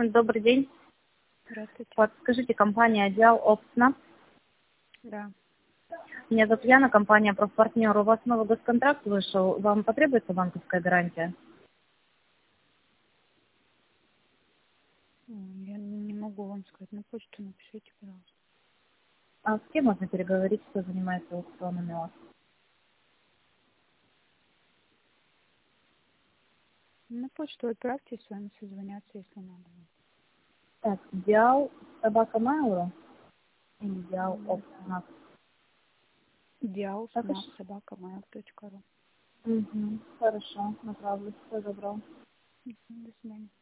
Добрый день. Здравствуйте. Подскажите, компания «Отдел Опсна». Да. Меня зовут Яна, компания «Профпартнер». У вас новый госконтракт вышел. Вам потребуется банковская гарантия? Я не могу вам сказать. На почту напишите, пожалуйста. А с кем можно переговорить, кто занимается аукционами у вас? На почту отправьте, с вами созвонятся, если надо. Так, «Диал собака Mail.ru» или «Диал М, Опсна»? Так уж. dial@mail.ru. Хорошо, направлю. Все добро. До свидания.